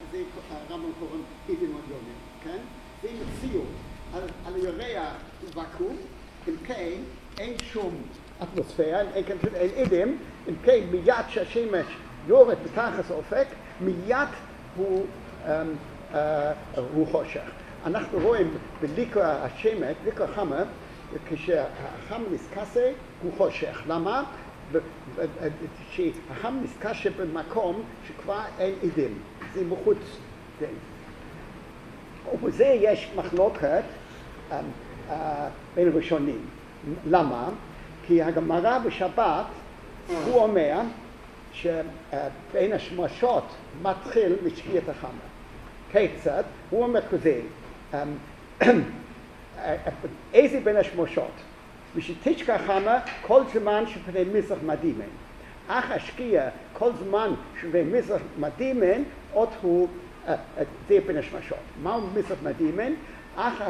שזה הרמב"ם קוראים אידים עליונים, כן? זה מציאות על הירח ואקום, אם כן אין שום אטמוספירה, אין אידים, אם כן מיד שהשמש יורד בתחת האופק, מיד הוא חושך. אנחנו רואים בליקור השמש, ליקור החמה, כשהחם נזכסה הוא חושך. למה? שהחם נזכסה במקום שכבר אין עדים, זה מחוץ. ובזה יש מחלוקת בין ראשונים. למה? כי הגמרא בשבת הוא אומר שבין השמשות מתחיל לשקיעת החמה. כיצד? הוא אומר כזה, איזה בין השמשות? ושתשקע החמה כל זמן שפני מזרח מדימן. אך השקיע כל זמן שפני מזרח מדימן, עוד הוא, זה בין השמשות. מהו מזרח מדימן? אך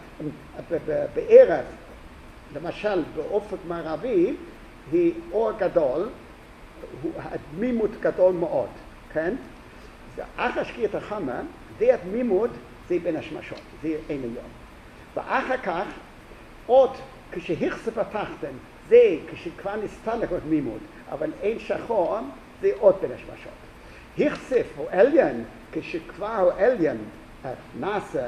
בערב, למשל באופק מערבי, היא אור גדול, הדמימות גדול מאוד, כן? אך השקיעת החמה, זה הדמימות, זה בין השמשות, זה אין היום. ואחר כך, עוד כשהכסף התחתן, זה כשכבר נסתלק הדמימות, אבל אין שחור, זה עוד בין השמשות. הכסף או עליין, כשכבר העליין נעשה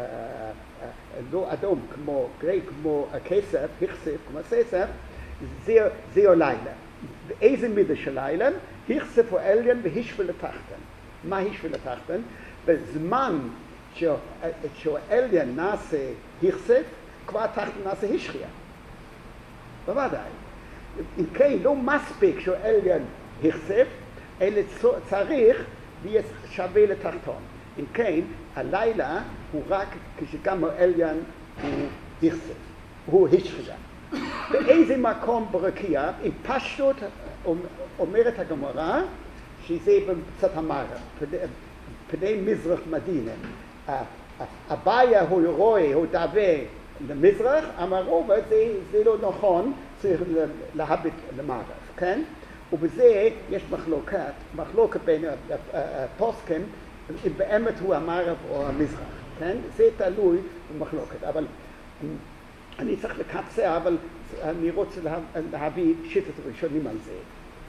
לא אדום כמו גרי, כמו הכסף, הכסף, כמו הססף, זה הלילה. באיזה מידה של לילה? הכסף הוא עליין והשווה לתחתן. מה השווה לתחתן? בזמן שהעליין נעשה הכסף, כבר תחתן נעשה השחייה. בוודאי. אם כן, לא מספיק שהעליין הכסף, אלא צריך להיות שווה לתחתון. אם כן, הלילה הוא רק כשגם העליין הוא הכסף, הוא השחייה. באיזה מקום ברקיע, עם פשטות אומרת הגמרא, שזה בצד המערב, פני מזרח מדינה. הבעיה הוא רואה, הוא דווה למזרח, אמרו, זה לא נכון, צריך להביט למערב, כן? ובזה יש מחלוקת בין הפוסקים, אם באמת הוא המערב או המזרח, כן? זה תלוי במחלוקת, אבל אני צריך לקצר, אבל אני רוצה להביא שיטת ראשונים על זה.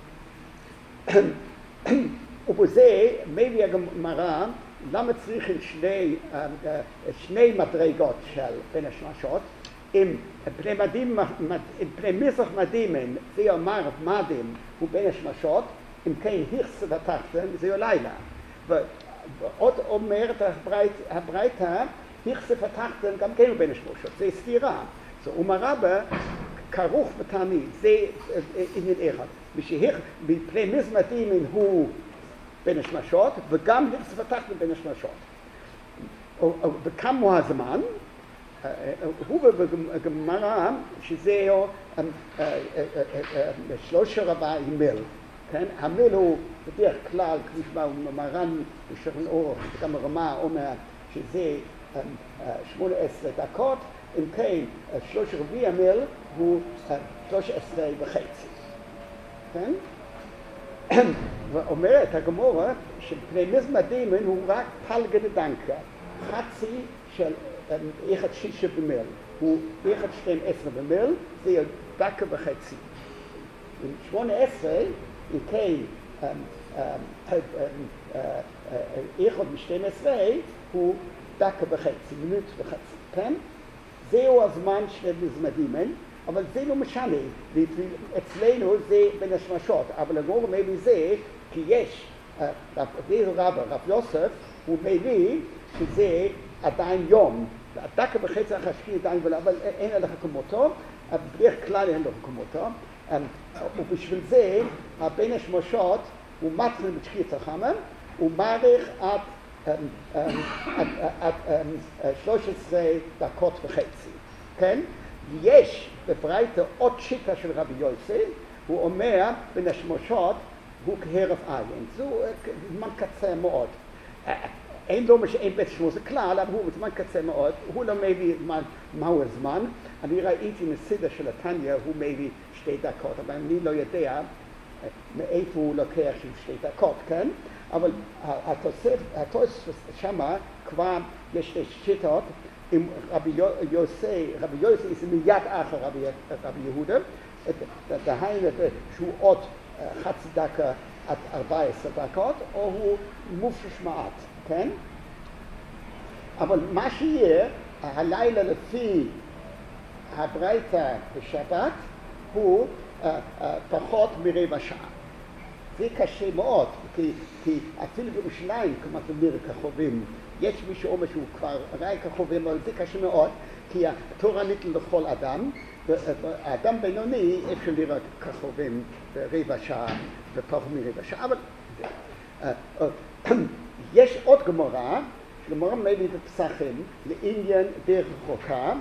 ובזה מביא הגמרא למה צריכים שני מדרגות של בין השמשות, אם פני מזרח מדימן זה המערב מדים הוא בין השמשות, אם כן הכסף התחתן זה הלילה. ועוד אומרת הברייתא, הכסף התחתן גם כן הוא בין השמשות, זה סתירה. ומרבה כרוך בתענית, זה עניין אחד. מפני מזרח מדימן הוא בין השמשות, וגם הכסף התחתן בין השמשות. וכמה הזמן, הוא בגמרא שזה 3/4 מיל, כן? המיל הוא בדרך כלל, כפי שמרן בשרון אור, גם הרמה אומר שזה 18 דקות, אם כן 3/4 מיל הוא 13.5, כן? ואומרת הגמרא שפני מזרח מדימן הוא רק פלגה דדנקה, חצי של 1/6 במיל, הוא 1/12 במיל, זה דקה וחצי. 18, אם כן 1/12 הוא דקה וחצי, מינוט וחצי, כן? זהו הזמן של מזרח מדימן, אבל זה לא משנה, אצלנו זה בין השמשות, אבל הגמרא מביא זה, כי יש, רב יוסף, הוא מביא שזה עדיין יום, דקה וחצי החשקי עדיין, אבל אין עליך כמותו, בדרך כלל אין לו כמותו, ובשביל זה, בין השמשות, הוא מתחיל בתשקיעת החמה, הוא מעריך עד 13 דקות וחצי, כן? יש בברייתא עוד שיטה של רבי יוסף, הוא אומר בין השמשות הוא כהרף עין, זה זמן קצר מאוד. אין לו שאין בית שמו זה כלל, אבל הוא בזמן קצר מאוד, הוא לא מביא מהו הזמן. אני ראיתי מסדר של התניא, הוא מביא 2 דקות, אבל אני לא יודע מאיפה הוא לוקח של 2 דקות, כן? אבל התוספות שמה כבר יש שיטות עם רבי יוסי זה מיד אחר רבי יהודה, דהיינו שהוא עוד חצי דקה עד 14 דקות, או הוא מופרש מעט, כן? אבל מה שיהיה, הלילה לפי הברייתא בשבת הוא פחות מרבע שעה. זה קשה מאוד, כי אפילו בירושלים כמעט נראה כחובים. יש מי שאומר שהוא כבר ראה כחובים, אבל זה קשה מאוד, כי התורה ניתנה לכל אדם, והאדם בינוני אפשר לראות כחובים ברבע שעה ופחות מרבע שעה. אבל יש עוד גמרא, גמרא מביא בפסחים לעניין דרך רחוקה,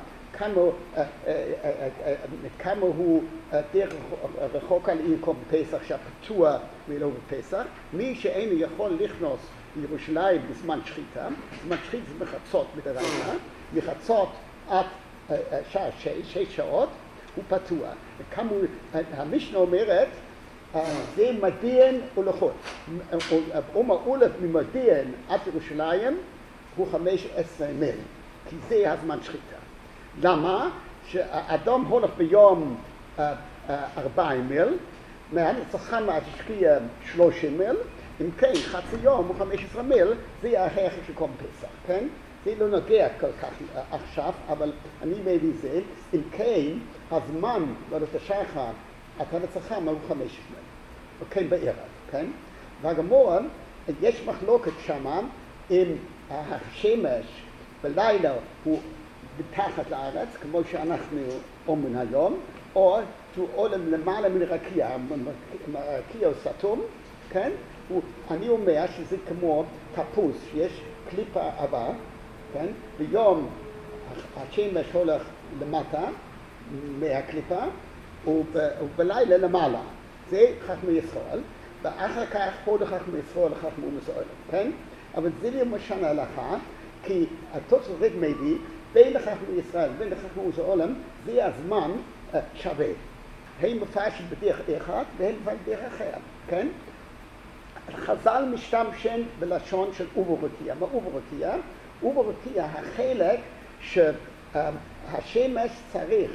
כמה הוא דרך רחוקה לעניין בפסח שהפתוח ולא בפסח. מי שאינו יכול לכנוס לירושלים בזמן שחיטה, זמן שחיטה זה מחצות מדרייתא, מחצות עד שעה 6 שעות הוא פתוח. המשנה אומרת זה מדיין ולחות. אומר אולף ממדיין עד ירושלים הוא 15 מיל, כי זה הזמן שחיטה. למה? שהאדם הולך ביום 40 מיל, מהנצחן השקיע 30 מיל, אם כן חצי יום הוא 15 מיל, זה ההכרח של כל פסח, כן? זה לא נוגע כל כך עכשיו, אבל אני מביא זה, אם כן הזמן לעלות השחר, הנצחן הוא 15 מיל, כן בערב, כן? והגמרא, יש מחלוקת שמה אם השמש בלילה הוא מתחת לארץ, כמו שאנחנו אומרים היום, או שהוא עולם למעלה מן הרקיע, הרקיע הוא סתום, כן? אני אומר שזה כמו תפוס, שיש קליפה עבה, כן? ביום השמש הולך למטה מהקליפה, ובלילה למעלה. זה חכמי ישראל, ואחר כך הולך חכמי ישראל לחכמי ישראל, כן? אבל זה למשל ההלכה, כי התוספות מביא בין לחכמי ישראל ובין לחכמי ישראל, זה הזמן שווה. הם מפרשים בדרך אחד והם בדרך אחרת, כן? חז"ל משתמשים בלשון של אוברותיה. מה אוברותיה? אוברותיה החלק שהשמש צריך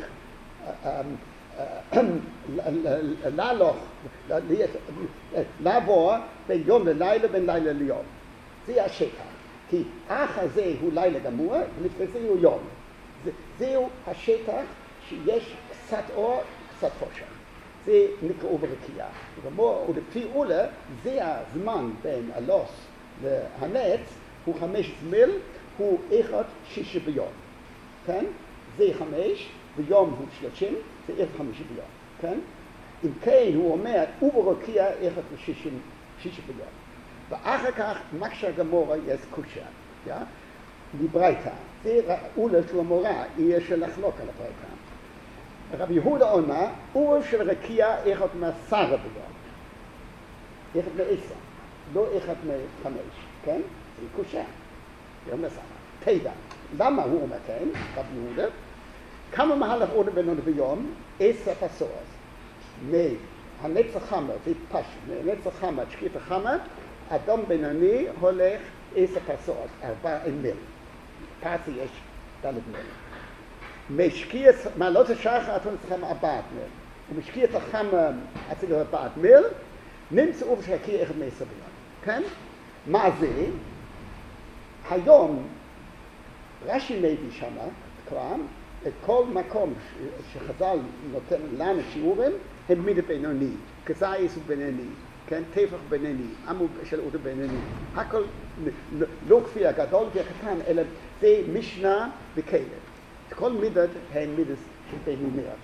לעבור בין יום ללילה, בין לילה ליום. זה השטח. כי אחר זה הוא לילה גמור, ולפני זה הוא יום. זהו השטח שיש קצת אור, קצת חושך. זה נקרא אוברקייה. ולפי אולה, זה הזמן בין הלוס והנץ, הוא 5 מיל, הוא 1.6 ביום. כן? זה 5, ביום הוא 30, זה 1.5 ביום. כן? אם כן, הוא אומר, אוברקייה 1.6 ביום. ואחר כך, מקשה גמורה יש קושה. לברייתא. זה אולה שהוא המורה, יהיה של לחלוק על הברייתא. רבי יהודה אומר, אור של רקיע 1.10 ביום. 1.10, לא 1.5, כן? זה קושה. יום לסמה. תדע. למה הוא אומר כן, רבי יהודה? כמה מהלך אור בינוני ביום? 10 פסורות. מהנצח חמה, זה פשוט, מהנצח חמה, שקיף החמה, אדם בינוני הולך 10 פסורות, 4 מיל. פסי יש ד' מיל. משקיע, מעלות השחר, אתון אצלכם 4 מיל. ומשקיע את החמה, אצלכם 4 מיל, נמצאו בשקיע 1.10 ביום. כן? מה זה? היום, רש"י מביא שמה, כבר, את כל מקום שחז"ל נותן לנו שיעורים, הם מידה בינוני. כזייס הוא בינוני. כן, טפח בינוני, עמוד של אוטו בינוני. הכל לא כפי הגדול והקטן, אלא זה משנה וכלב. כל מידות הן מידות של בינוניות.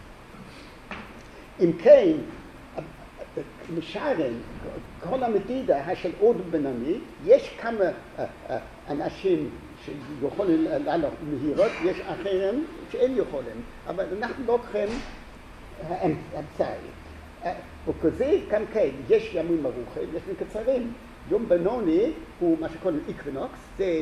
אם כן, משארן, כל המדידה של אוטו בינוני, יש כמה אנשים שיכולים לעלות מהירות, יש אחרים שאין יכולים, אבל אנחנו לוקחים האמצעי. וכזה כאן כן, יש ימים ארוכים, יש מקצרים. יום בינוני הוא מה שקוראים איקווינוקס, זה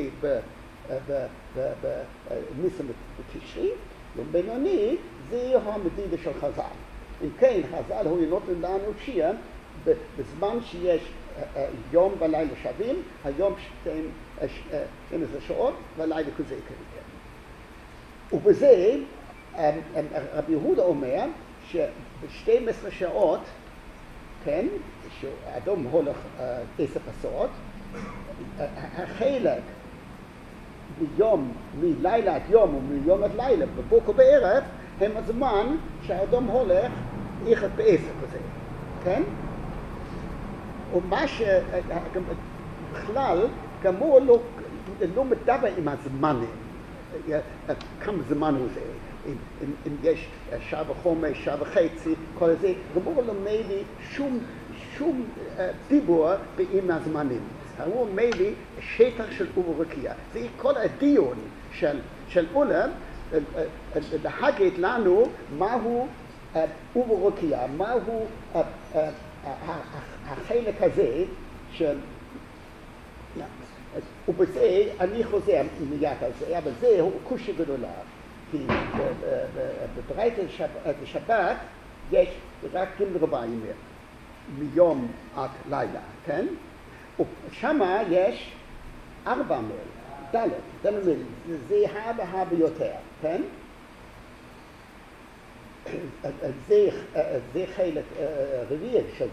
בניסן בתשרי. יום בינוני זה המדידה של חז"ל. אם כן, חז"ל הוא נותן לנו שיר בזמן שיש יום ולילה שווים, היום 12 שעות ולילה כזה כן. ובזה רבי יהודה אומר ש12 שעות, כן, שאדום הולך 10 פסות, החלק מלילה עד יום ומיום עד לילה, בבוקר בערב, הם הזמן שהאדום הולך אחד ב10 כזה, כן? ומה שבכלל, גם הוא לא מדבר עם הזמנים, כמה זמן הוא זה, אם יש שעה וחומש, שעה וחצי, כל זה, גם הוא לא מביא שום דיבור עם הזמנים. הוא אומר לי שטח של אוברקייה. זה כל הדיון של אולם, להגיד לנו מהו אוברקייה, מהו החלק הזה של... ובזה אני חוזר מיד על זה, אבל זה קושי גדולה. כי בברייתא בשבת יש רק ג' רבעים מיום עד לילה, כן? ושמה יש 4 מיל, ד' מיל, זה הרבה יותר, כן? זה חלק רביעי של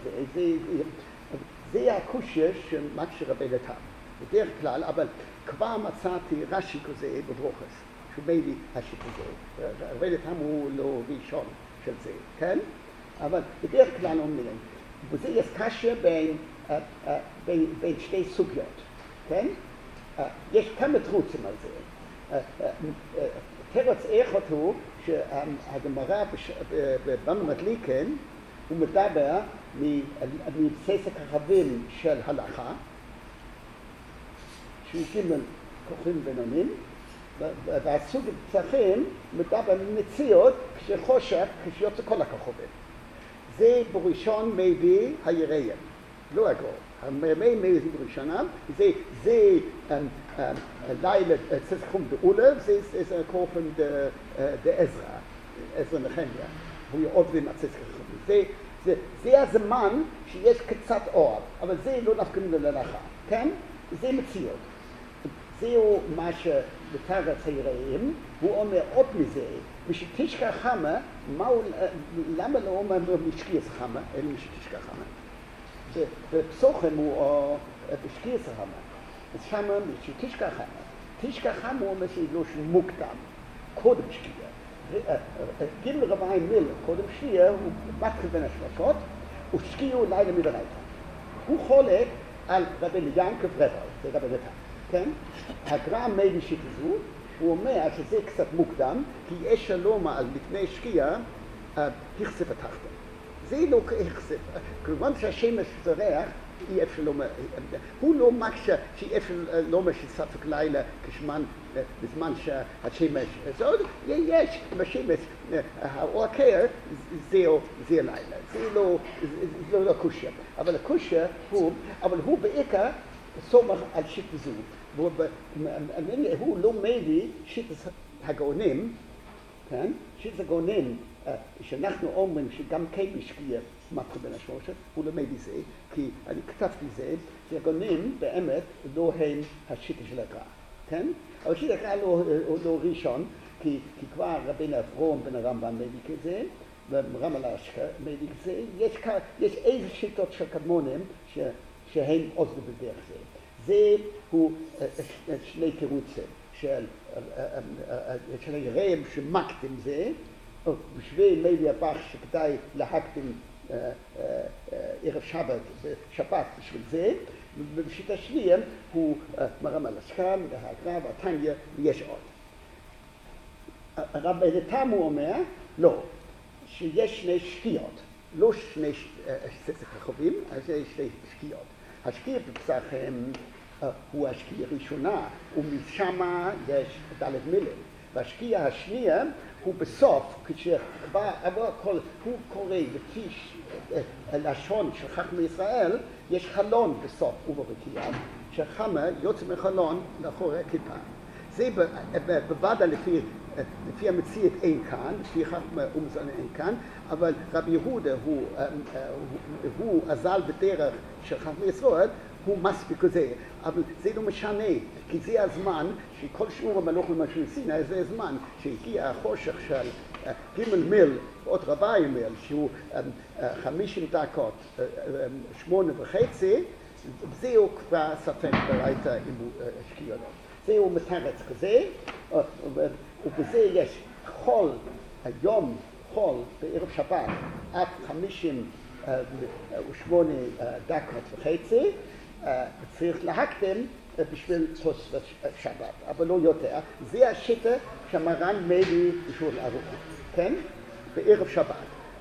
זה הקושי של מה שרבנו תם. בדרך כלל, אבל כבר מצאתי רש"י כזה בברוכס, שמביא רש"י כזה. רבנו תם הוא לא ראשון של זה, כן? אבל בדרך כלל אומרים, וזה יש קשה בין שתי סוגיות, כן? יש כמה תרוצים על זה. תרץ אחד הוא שהגמרא בבבא מדליקן הוא מדבר מבסיס הכוכבים של הלכה, שהוא ג' כוכבים בינוניים, והסוג הצרכים מדבר ממציאות כשחושך כשיוצא כל הכוכבים. זה בראשון מביא היראים, לא הגור. המרמי מביא בראשונם, זה לילה צזכום דאולב, זה כוכן דעזרא, עזרא נחמיה, הוא יעוד עם הצזכום. זה הזמן שיש קצת אור, אבל זה לא נפקאים ללכה, כן? זה מציאות. זהו מה שבתרץ היראים, הוא אומר עוד מזה, משתשכח חמה, למה לא אומר משקיעס חמה, אלא משתשכח חמה? בפסוחים הוא בשקיעס חמה, אז שמה משתשכח חמה. תשכח חמה הוא אומר שלא מוקדם, קודם שקיעה. ג' רבעים מיל, קודם שקיעה, הוא מתחיל בין השלושות, ושקיעו לילה מדרייתא. הוא חולק על רבנו ינקב רבל, זה רבנו תם. כן? הגר"א מביא שכזו, הוא אומר שזה קצת מוקדם, כי יש שלום על לפני שקיעה, הכסף התחתון. זה לא כהכסף. כלומר שהשמש זורח, אי אפשר לומר, הוא לא מקשה שאי אפשר לומר שספק לילה בזמן שהשמש, זה עוד יש, אם השמש, האור הקר, זהו לילה. זה לא קושה. אבל הקושה הוא בעיקר סומך על שיטה זו, הוא לא מביא שיטת הגאונים, כן? שיטת הגאונים, שאנחנו אומרים שגם כן משקיע מתחיל בין השלושה, הוא לא מביא זה, כי אני כתבתי זה, שהגאונים באמת לא הם השיטה של הגר"א, כן? אבל שיטת הגר"א הוא לא ראשון, כי כבר רבנו אברום בן הרמב"ם מביא כזה, ורמ"א אשכר מביא כזה, יש איזה שיטות של קדמונים שהם עוזרו בדרך זה. זה הוא שני תירוצים של היראים שמקדים זה, בשביל לוי הבח שכדאי להקדים ערב שבת בשביל זה, ובשיטה שנייה הוא מרמ"א אשכר, הגר"א והתניא, ויש עוד. רבנו תם הוא אומר, לא, שיש שני שקיעות, לא שני כוכבים, אז יש שני שקיעות. השקיעה בפסחים הוא השקיעה הראשונה, ומשמה יש ד' מילים. והשקיעה השנייה הוא בסוף, כשבא הכל, הוא קורא לפי לשון של חכמי ישראל, יש חלון בסוף וברקיעה, שחמה יוצא מחלון לאחורי הכיפה. זה בוודאי לפי לפי המציאת אין כאן, לפי חכמה ומזון אין כאן, אבל רבי יהודה הוא אזל בדרך של חכמי ישראל, הוא מספיק לזה, אבל זה לא משנה, כי זה הזמן שכל שיעור המלוך למשהו סיני, זה הזמן שהגיע החושך של ג' מיל ועוד רבעי מיל, שהוא 50 דקות, 8:30, זהו כבר ספק ברייתא אם הוא השקיע לו. זהו מתרץ כזה, ובזה יש חול, היום חול בערב שבת עד 58 דקות וחצי, צריך להקדים בשביל תוספות שבת, אבל לא יותר. זה השיטה שהמרן מביא בשביל ארוחה, כן? בערב שבת.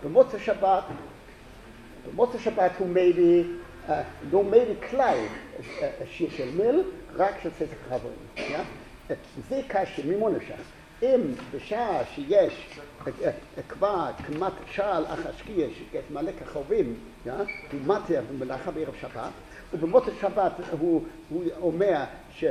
במוצאי שבת הוא מביא, לא מביא כלל שיר של מיל, רק של ספר חברים. זה קשה, ממה נפשך? אם בשעה שיש כבר כמעט שעה לאחר שקיע שיש מלא כוכבים, במטה במלאכה בערב שבת, ובמוצאי שבת הוא אומר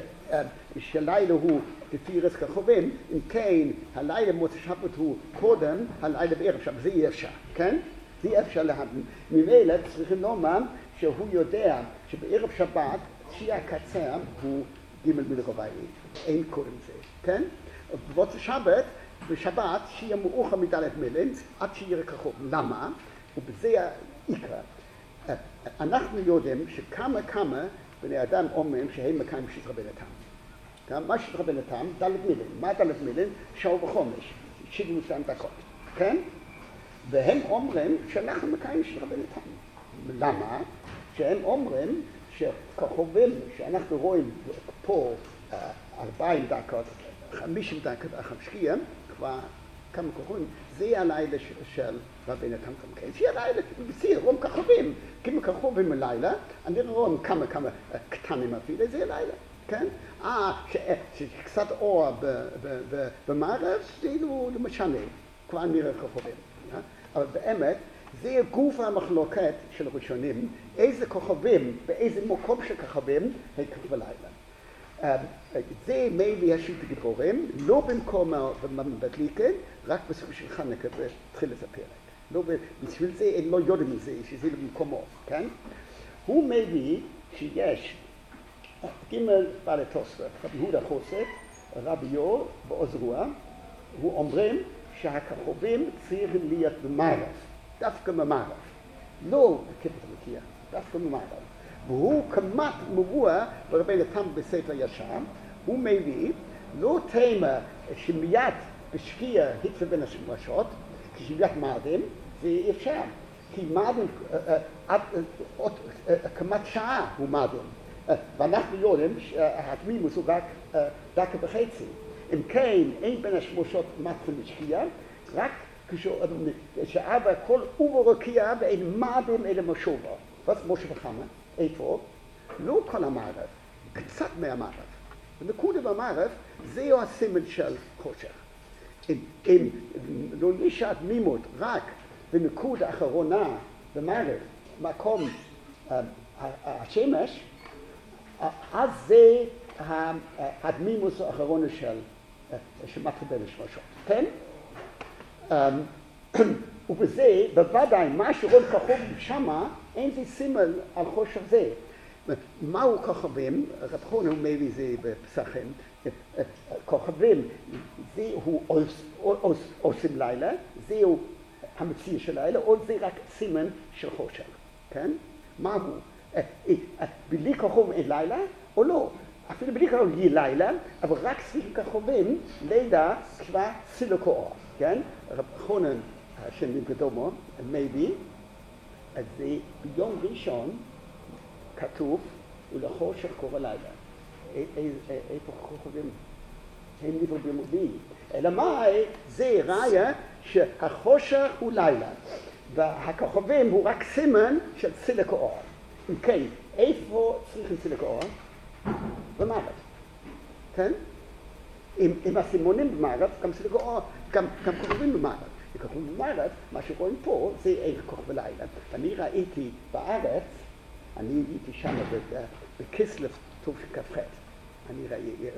שלילה הוא תפירת כוכבים, אם כן הלילה במוצאי שבת הוא קודם הלילה בערב שבת, זה אי אפשר, כן? זה אי אפשר להבין. ממילא צריכים לומר שהוא יודע שבערב שבת שיהיה הקצר הוא ג' מיל רבעי, אין קודם זה, כן? במוצאי שבת, בשבת שיהיה מאוחר מדלת מילים עד שיהיה כוכב. למה? ובזה העיקר. אנחנו יודעים שכמה בני אדם אומרים שהם מקיימים שיטת רבנתם. מה שיטת רבנתם? דלת מילים. מה דלת מילים? שעה וחומש, 72 דקות, כן? והם אומרים שאנחנו מקיימים שיטת רבנתם. למה? שהם אומרים שכוכבים שאנחנו רואים פה 40 דקות, 50 דקות אחר שקיע, כבר כמה כוכבים, זה הלילה של רבנתם גם כן. זה הלילה, בציר, רואים כוכבים, כמה כוכבים בלילה, אני רואים כמה קטנים אפילו, זה הלילה, כן? שקצת אור במערב, זה לא משנה, כבר נראה כוכבים. אבל באמת, זה גוף המחלוקת של הראשונים, איזה כוכבים, באיזה מקום של כוכבים, הם כוכב בלילה. זה מביא השיטה גיבורים, לא במקום בדליקן, רק בסוף של חנוכה בתחילת הפרק. בשביל זה הם לא יודעים מזה, שזה במקומו, כן? הוא מביא שיש ג' בעלי תוספות, רבי יהודה חוסק, רבי יור ועוזרוע, הוא אומרים שהכוכבים צריכים להיות במערב, דווקא במערב. לא בכיפת המקיע, דווקא במערב. והוא כמעט מבוא ברבנתם בספר ישר, הוא מביא לא תמה שמיד בשקיע התחיל בין השמשות, כשמיד מאדים, זה אי אפשר. כי מאדים כמעט שעה הוא מאדים. ואנחנו יודעים שהתמימוס הוא רק דקה וחצי. אם כן, אין בין השמשות מתחיל בשקיע, רק כשאבא כל וברקיע ואין מאדים אלא משובה. ואז משה וחמה, איפה? לא כל המערב, קצת מהמערב. ונקודה במערב, זהו הסימן של חושך. אם לא נשאר תמימות רק בנקודה האחרונה במערב, מקום השמש, אז זה התמימות האחרונה שמתחיל בין השמשות, כן? ובזה, בוודאי, מה שרואים כוכב שמה, אין זה סימן על חושך זה. מהו כוכבים? רב חונה הוא מביא זה בפסחים. כוכבים, זהו עושים לילה, זהו המציא של לילה, או זה רק סימן של חושך, כן? מהו? בלי כוכב אין לילה, או לא? אפילו בלי כוכב יהיה לילה, אבל רק סביב כוכבים, לילה כבר סילוקו אור, כן? רב חונה השם קדומו, מביא, אז זה ביום ראשון כתוב, ולחושך קורא לילה. איפה כוכבים? הם נבראים ביום רביעי. אלא מה? זה ראיה שהחושך הוא לילה, והכוכבים הוא רק סימן של צילוק האור. אם כן, איפה צריכים צילוק האור? במערב. כן? אם הסימונים במערב, גם צילוק האור, גם כוכבים במערב. וכוכבים במערב, מה שרואים פה, זה איך כוכב בלילה. ואני ראיתי בארץ, אני הייתי שם בכסלו תשכ"ח, אני